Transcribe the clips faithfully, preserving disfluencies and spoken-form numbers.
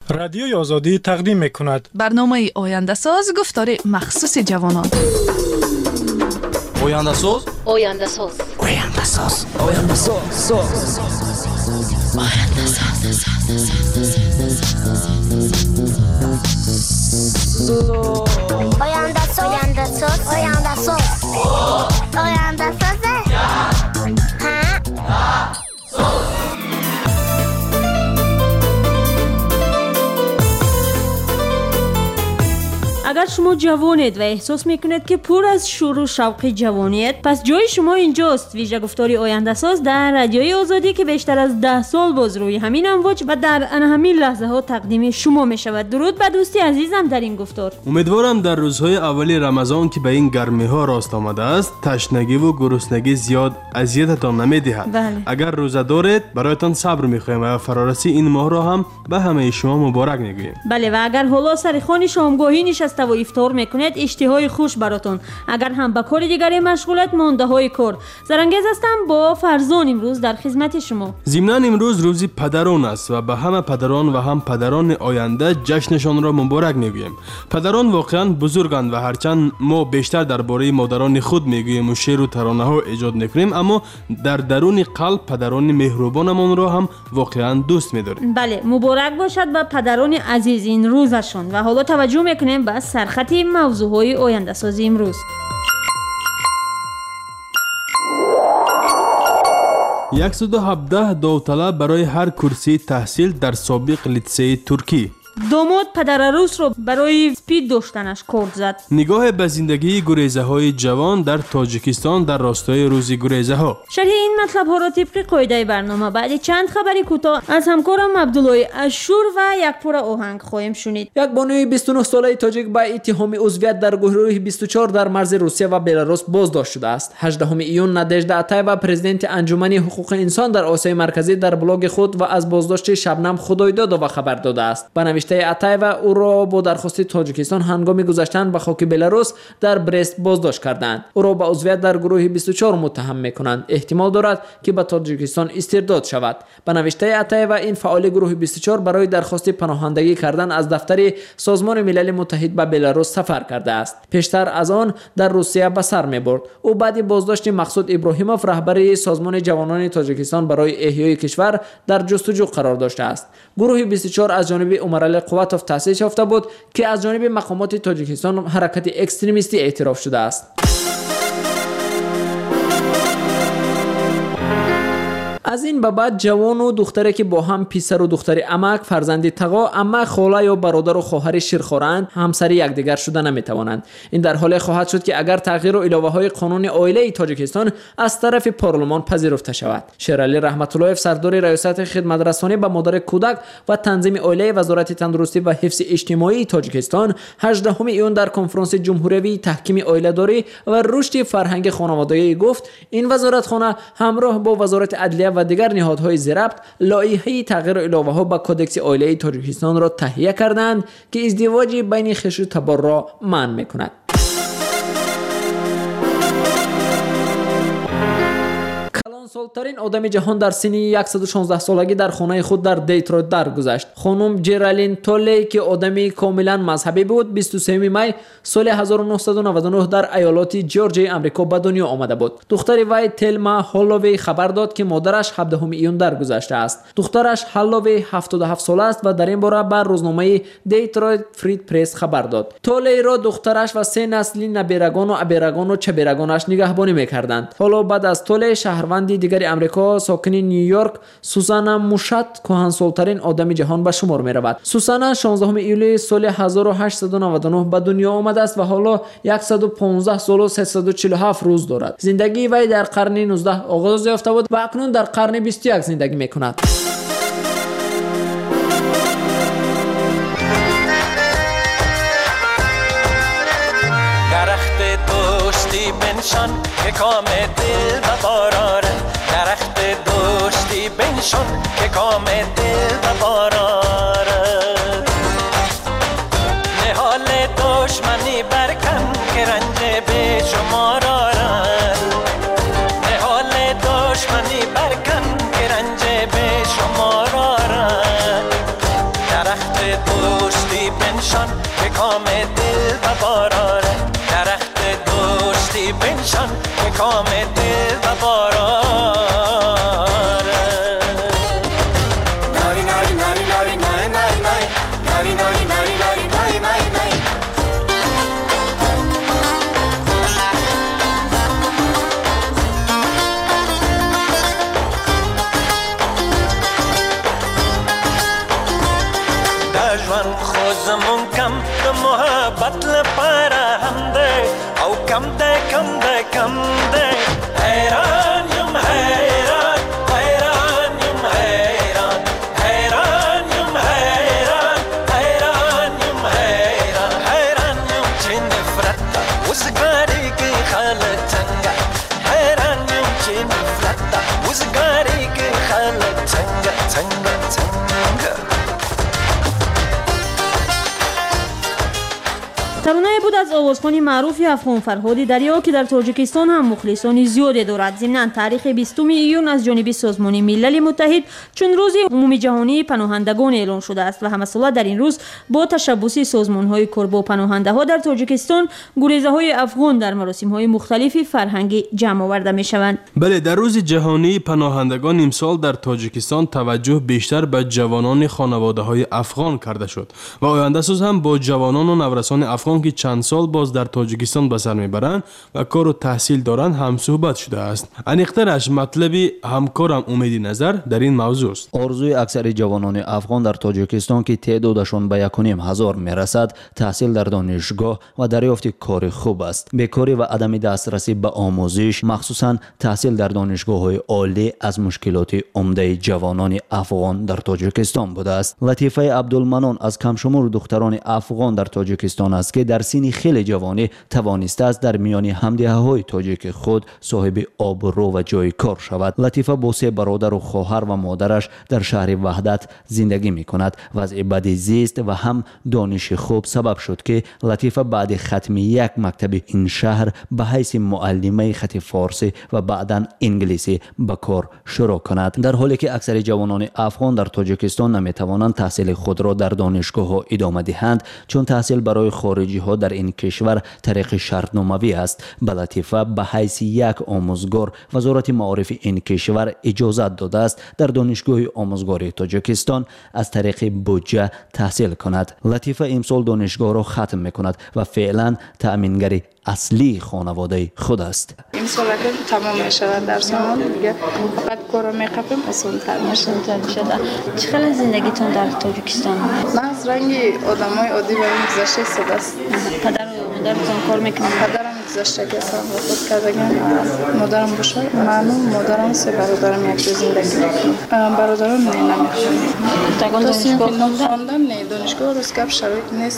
رادیوی آزادی تقدیم می‌کند برنامه آینده ساز گفتار مخصوص جوانان. آینده ساز آینده ساز آینده ساز آینده ساز آینده ساز آینده ساز آینده ساز آینده ساز آینده ساز اگر شما جوانید و احساس میکنید که پر از شور و شوق جوانیت، پس جای شما اینجاست. ویژه گفتاری آینده ساز در رادیوی آزادی که بیشتر از ده سال باز روی همین امواج و در ان همین لحظه ها تقدیم شما می شود. درود به دوستی عزیزم در این گفتار. امیدوارم در روزهای اولی رمضان که به این گرمی ها راست آمده است، تشنگی و گرسنگی زیاد اذیتتان نمیدهد. بله. اگر روزه دارید برایتان صبر میخوایم و فرارسی این ماه را هم به همه شما مبارک میگوییم. بله، و اگر حالا سر خوان شامگاهی نشسته و افطار میکنید، اشتهای خوش براتون. اگر هم به کار دیگری مشغولت، مانده های کار. زرنگیز هستم با فرزان امروز در خدمت شما. ضمناً امروز روزی پدران است و به همه پدران و هم پدران آینده جشنشان را مبارک میگوییم. پدران واقعا بزرگند و هرچند ما بیشتر درباره مادران خود میگوییم و شعر و ترانه ها ایجاد میکنیم، اما در درون قلب پدران مهربانمان را هم واقعا دوست می‌داریم. بله، مبارک باشد به پدران عزیز این روزشون. و حالا توجه میکنیم به سرخط موضوعهای آینده سازی امروز. صد و هفده داوطلب برای هر کرسی تحصیل در سابق لیسه ترکی. داماد پدر عروس رو برای سپید داشتنش کارد زد. نگاه به زندگی گریزه های جوان در تاجیکستان در راستای روزی گریزه ها. شرح این مطلب ها را طبق قاعده برنامه بعد چند خبری کوتاه از همکارم عبدالله اشور و یک پور آهنگ خواهیم شنید. یک بانوی بیست و نه ساله تاجیک با اتهام عضویت در گروه بیست و چهار در مرز روسیه و بلاروس بازداشت شده است. هجدهم ایون نادژدا اتایوا پرزیدنت انجمن حقوق انسان در آسیای مرکزی در بلاگ خود و از بازداشت شبنم خدایداد و خبر داده است. اتایوا او را با درخواست تاجیکستان هنگام گذشتن به خاک بلاروس در برست بازداشت کردند. او را به عضویت در گروه بیست و چهار متهم می‌کنند. احتمال دارد که به تاجیکستان استرداد شود. به نوشته اتایوا این فعال گروه بیست و چهار برای درخواست پناهندگی کردن از دفتر سازمان ملل متحد به بلاروس سفر کرده است. پیشتر از آن در روسیه به سر می‌برد. او بعد بازداشت مقصود ابراهیموف رهبر سازمان جوانان تاجیکستان برای احیای کشور در جستجو قرار داشته است. گروه بیست و چهار از جانب عمرال قواتوف تأسیس یافته بود که از جانب مقامات تاجیکستان حرکت اکستریمیستی اعتراف شده است. از این به بعد جوان و دختری که با هم پسر و دختر عمک، فرزند تقا، عمه، خاله یا برادر و خواهر شیرخوارند، همسر یکدیگر شده نمیتوانند. این در حالی خواهد شد که اگر تغییر و الهه های قانون عائله تاجیکستان از طرف پارلمان پذیرفته شود. شیرعلی رحمت الله سردار ریاست خدمت رسانی به مادر کودک و تنظیم عائله وزارت تندرستی و حفظ اجتماعی تاجیکستان هجدهم ایون در کنفرانس جمهوری تحکیم عائله داری و رشد فرهنگ خانوادگی گفت این وزارتخانه همراه با وزارت عدلیه و دیگر نهادهای زیربط لایحه تغییر الهه‌ها به کدکس عائله تاجیکستان را تهیه کردند که ازدواج بین خویش و تبار را منع می‌کند. سالترین آدم جهان در سن صد و شانزده سالگی در خانه خود در دیترویت درگذشت. خانم جرالین تولی که آدمی کاملا مذهبی بود، بیست و سوم می سال هزار و نهصد و نود و نه در ایالات جورجیا آمریکا به دنیا آمده بود. دختر وی تلما هالووی خبر داد که مادرش هفدهم ایون درگذشته است. دخترش هالووی هفتاد و هفت ساله است و در این باره بر روزنامه دیترویت فرید پرس خبر داد. تولی را دخترش و سه نسل نبیرگان و ابیرگان و چبیرگانش نگهبانی می‌کردند. حالا بعد از تولی شهروندی دیگر امریکا ساکن نیویورک سوزانا موشات کهنسال‌ترین آدم جهان به شمار می‌رود. سوزانا شانزدهم ایول سال هزار و هشتصد و نود و نه به دنیا آمده است و حالا صد و پانزده سال و سیصد و چهل و هفت روز دارد. زندگی وی در قرن نوزدهم آغاز یافته بود و اکنون در قرن بیست و یک زندگی می‌کند. بنشان که کام دل و باراره درخت دوستی بنشان که کام دل و باراره نهال دشمنی برکن که رنج به شما راره نهال دشمنی برکن که رنج به شما راره درخت درخت دوستی بنشان که کام دل بباراره درخت دوستی بنشان که کام دل بباراره ناری ناری ناری ناری ناری ناری ناری ناری ناری ناری ناری ناری ناری دجوان خوزمون کم ده محبت لپاره هم ده او کم ده کم ده کم ده حیران یم حیران حیران یم حیران حیران یم حیران حیران یم حیران حیران یم چه نفرت وزگاری که خالق تنگا حیران یم چه نفرت وزگاری که خالق تنگا تنگا تنگا ترانه بود از آوازخوان معروف افغان فرهاد دریا که در تاجیکستان هم مخلصان زیادی دارد. ضمناً تاریخ بیستم ایون از جانب سازمان ملل متحد چون روز عمومی جهانی پناهندگان اعلان شده است و همه ساله در این روز با تشبوس سازمان‌های کار با پناهنده ها در تاجیکستان گریزه های افغان در مراسم های مختلفی فرهنگی جمع آورده می شوند. بله، در روز جهانی پناهندگان امسال در تاجیکستان توجه بیشتر به جوانان خانواده های افغان کرده شد و آینده ساز هم با جوانان و نورسان افغان که چند سال باز در تاجیکستان به سر میبرند و کار و تحصیل دارند هم صحبت شده است. انیقترش مطلبی همکارم امیدی نظر در این موضوع است. آرزوی اکثر جوانان افغان در تاجیکستان که تعدادشان به یک و نیم هزار میرسد تحصیل در دانشگاه و دریافت کار خوب است. بیکاری و عدم دسترسی به آموزش مخصوصا تحصیل در دانشگاه‌های عالی از مشکلات عمده جوانان افغان در تاجیکستان بوده است. لطیفه عبدالمنان از کمشمار دختران افغان در تاجیکستان است که در سن خیلی جوانی توانسته است در میان همدیهه‌های تاجیک خود صاحب آبرو و جای کار شود. لطیفه با سه برادر و خواهر و مادرش در شهر وحدت زندگی می کند. وضع بد زیست و هم دانش خوب سبب شد که لطیفه بعد ختم یک مکتب این شهر به حیث معلمه خط فارسی و بعداً انگلیسی به کار شروع کند. در حالی که اکثر جوانان افغان در تاجیکستان نمی توانند تحصیل خود را در دانشگاه ها ادامه دهند چون تحصیل برای خارجی ها در این کشور طریق شرطنامه‌ای است. به لطیفه به حیث یک آموزگار وزارت معارف این کشور اجازت داده است در دانشگاه آموزگاری تاجیکستان از طریق بودجه تحصیل کند. لطیفه امسال دانشگاه را ختم می‌کند و فعلا تأمینگر اصلی خانواده خود است. این سال که تمام می‌شود در سال دیگه فقط کارو می‌خوایم آسان‌تر میشه. چه خیلی زندگیتون در تاجیکستان؟ من از رنگ آدمای عادی و گذشته شده است. پدر و مادرتون کار میکنن؟ پدرم گذشته که سال وفات کردن. مادرم بشه. من و مادرم سه برادرم یک جا زندگی میکنیم. برادرم نه نمیخونیم. تاگان دانشگاه خوندن؟ نه دانشگاه روز کپ شرایط نیست.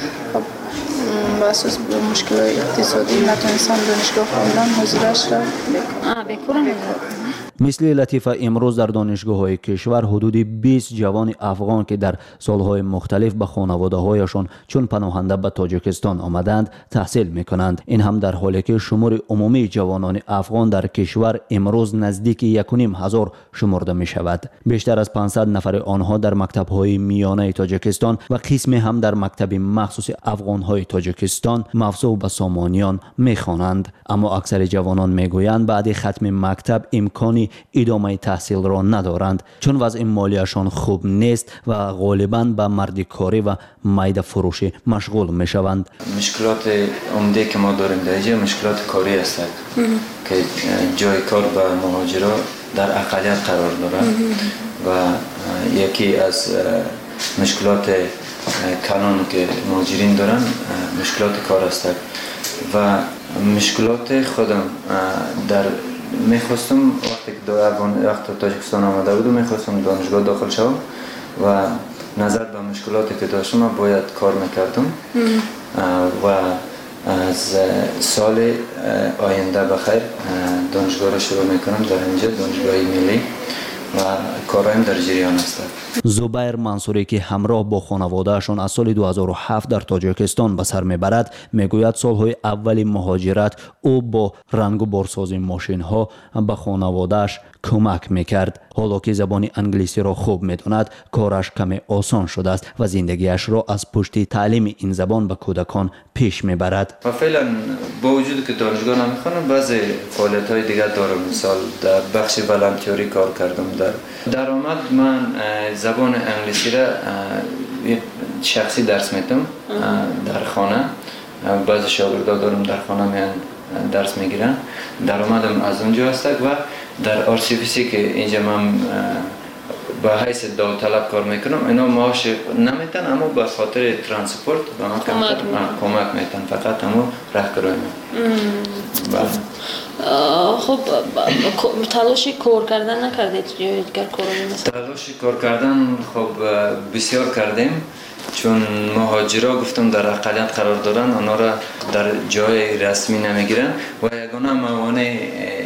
با اساس مشکل اقتصادی نتونستم دانشگاه خوندن حضورش را بکنم. مثل لطیفه امروز در دانشگاه های کشور حدود بیست جوان افغان که در سالهای مختلف به خانواده هایشان چون پناهنده به تاجیکستان آمدند تحصیل می کنند. این هم در حالی که شمار عمومی جوانان افغان در کشور امروز نزدیک یک و نیم هزار شمرده می شود. بیشتر از پانصد نفر آنها در مکتب های میانه تاجیکستان و قسمی هم در مکتب مخصوص افغان های تاجیکستان مفزوع به سامانیان می خوانند. اما اکثر جوانان می گویند بعد ختم مکتب امکانی ادامه تحصیل را ندارند چون وضع مالیشان خوب نیست و غالباً به مردکاری و میده فروشی مشغول می شوند. مشکلات عمده که ما داریم در اینجا مشکلات کاری است که جای کار به مهاجرا در اقلیت قرار دارد و یکی از مشکلات کلان که مهاجرین دارن مشکلات کار است و مشکلات خودم در میخواستم وقتی که در افغان وقت تاجیکستان آمده بودم میخواستم دانشگاه داخل شوم و نظر به مشکلاتی که داشتم باید کار میکردم و از سال آینده بخیر دانشگاه را شروع میکنم در اینجا دانشگاه ملی و کارایم در جریان است. زبیر منصوری که همراه با خانوادهشان از سال دو هزار و هفت در تاجیکستان به سر میبرد میگوید سالهای اولی مهاجرت او با رنگ و بارسازی ماشین ها به خانوادهش کمک میکرد. حالا که زبان انگلیسی را خوب میداند کارش کمی آسان شده است و زندگیش را از پشت تعلیم این زبان به کودکان پیش میبرد. و فعلا با وجود که دانشگاه نمیخوانم بعضی فعالیت های دیگر دارم. مثال در بخش والنتیری کار کردم. در درآمد من زبان انگلیسی را شخصی درس میدم در خانه. بعضی شاگردان دارم در خانه میان درس میگیرن. درآمدم از اونجا است و در آر سی وی سی که اینجا من به حیث داوطلب کار میکنم اینا معاش نمیتن اما به خاطر ترانسپورت به من کمک میتن فقط همو راهکارای من. خب تلاشی کار کردن نکردید یا دیگر کار نمی‌کنید؟ تلاشی کار کردن خب بسیار کردیم چون مهاجرا گفتم در اقلیت قرار دارن اونا را در جای رسمی نمیگیرن و یگانه موانع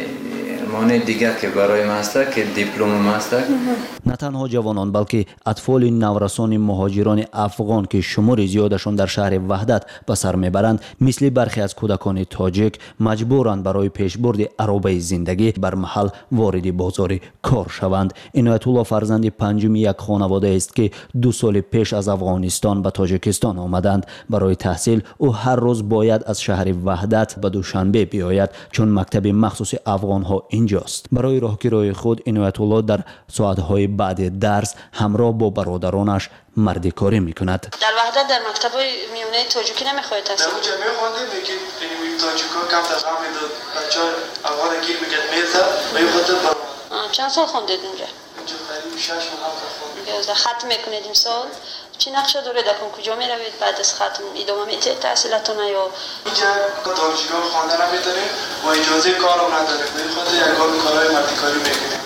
مانع دیگر که برای ما است که دیپلم ما است. نه تنها جوانان بلکه اطفال نورسان مهاجران افغان که شمار زیادشان در شهر وحدت به سر میبرند مثل برخی از کودکان تاجیک مجبورند برای پیشبرد عربه زندگی بر محل وارد بازار کار شوند. عنایت الله فرزند پنجم یک خانواده است که دو سال پیش از افغانستان به تاجیکستان آمدند برای تحصیل. او هر روز باید از شهر وحدت به دوشنبه بیاید چون مکتب مخصوص افغان ها اینجاست. برای راهگیری خود عنایت الله در ساعت‌های بعد درس همراه با برادرانش مردی کاری میکند. در وحدت در مکتب میونه تاجیکی نمیخواهید تحصیل کنید؟ در اونجا میخواندیم که این تاجیکا کم تفهم میداد بچه افغان گیر میگد میزد و یه خاطر برماد. چند سال خوندید اونجا؟ اونجا قریب شش و هفت خوندیم. ختم میکنید امسال؟ چی نقشه داره دکن کجا میروید بعد از ختم ادامه میدید تحصیلاتون یا اینجا دانشگاه خواندن نمیداریم و اجازه کارم نداریم به خاطر یگان کارهای مردی کاری میکنیم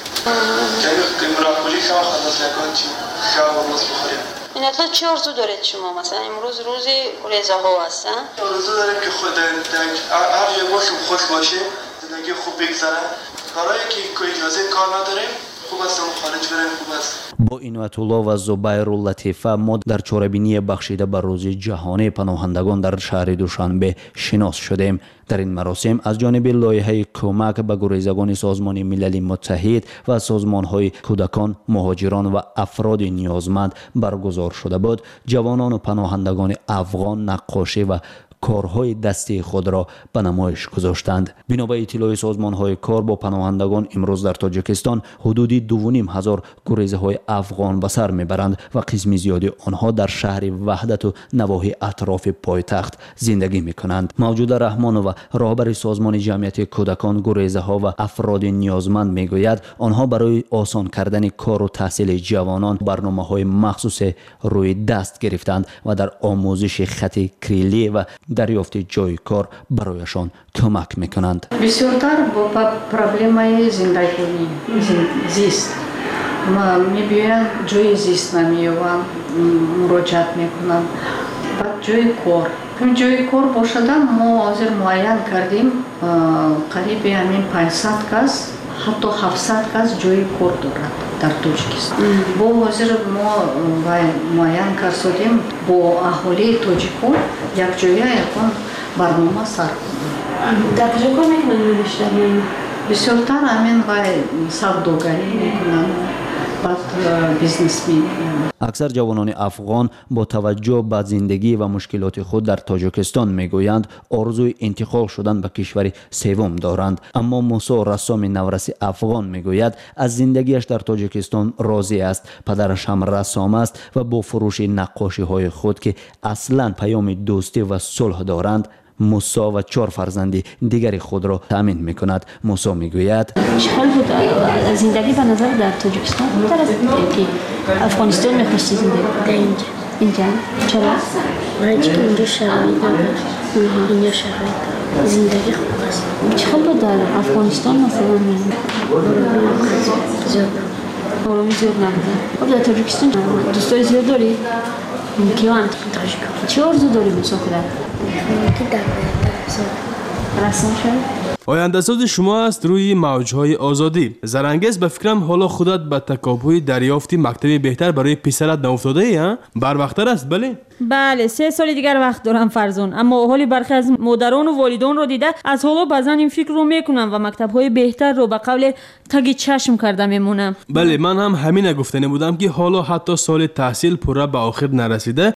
که مراقبی شما خلاص یگان چی شب و روز بخوریم. این اطلاع چی آرزو دارید شما مثلا امروز روز رضا ها هستن؟ آرزو داریم که خود هر جای باشیم خوش باشیم زندگی خوب بگذره کارهایی که اجازه کار نداریم خوب است خارج بریم خوب است. با عنایت الله و زبیر لطیفه ما در چاره‌بینی بخشیده به روز جهانی پناهندگان در شهر دوشنبه شناس شدیم. در این مراسم از جانب لایحه کمک به گریزگان سازمان ملل متحد و سازمان‌های کودکان، مهاجران و افراد نیازمند برگزار شده بود. جوانان و پناهندگان افغان نقاشی و کارهای دستی خود را به نمایش گذاشتند. بنا به اطلاع سازمان‌های کار با پناهندگان امروز در تاجیکستان حدودی دو و نیم هزار گریزهای افغان به سر میبرند و قسم زیادی آنها در شهر وحدت و نواحی اطراف پایتخت زندگی میکنند. موجود رحمان و رهبر سازمان جمعیت کودکان، گریزها و افراد نیازمند میگوید آنها برای آسان کردن کار و تحصیل جوانان برنامه‌های مخصوص روی دست گرفتند و در آموزش خط کریلی و دریافت جای کار برایشان کمک میکنند. بسیارتر با پرابلمای زندگی زیست ما میبینم جای زیست نمیوام مراجعت میکنم بعد جای کار جای کار باشدن ما حاضر معین کردیم قریب همین پانصد کس حتی هفتصد کس جای کار دارد در تاجیکستان. با حاضر ما معین کردیم با اهالی تاجیکان یک جایی یکان برنامه سر کنیم. در کجا کار میکنن بیشتر؟ بسیارتر همین و سوداگری میکنن بعد بیزنس می. اکثر جوانان افغان با توجه به زندگی و مشکلات خود در تاجیکستان میگویند آرزوی انتقال شدن به کشور سوم دارند. اما موسی رسام نورسی افغان میگوید از زندگیش در تاجیکستان راضی است. پدرش هم رسام است و با فروش نقاشی های خود که اصلا پیام دوستی و صلح دارند موسی و چهار فرزند دیگری خود را تامین میکند. موسی میگوید چقدر بود زندگی به نظر در تاجیکستان بهتر از اینکه افغانستان میخواستی زندگی اینجا اینجا چرا؟ برای که اینجا شرایط نداره اینجا شرایط زندگی خوب است. چقدر بود در افغانستان مثلا زیاد آرامی زیاد نبوده. خب در تاجیکستان دوستای زیاد داری؟ کیان؟ چه آرزو داری مسافرت؟ که در رسم شد؟ آینده‌ساز شما است روی موج‌های آزادی. زرنگیز به فکرم حالا خودت به تکاپوی دریافت مکتبی بهتر برای پسرت ناافتاده ای ها؟ بر وقت‌تر است بله؟ بله سه سال دیگر وقت دارم فرزون، اما حالی برخی از مادران و والدان رو دیده از حالا بازن این فکر رو میکنم و مکتب‌های بهتر رو به قول تگی چشم کرده میمونم. بله من هم همین گفتنی بودم که حالا حتی سال تحصیل پورا به آخر نرسیده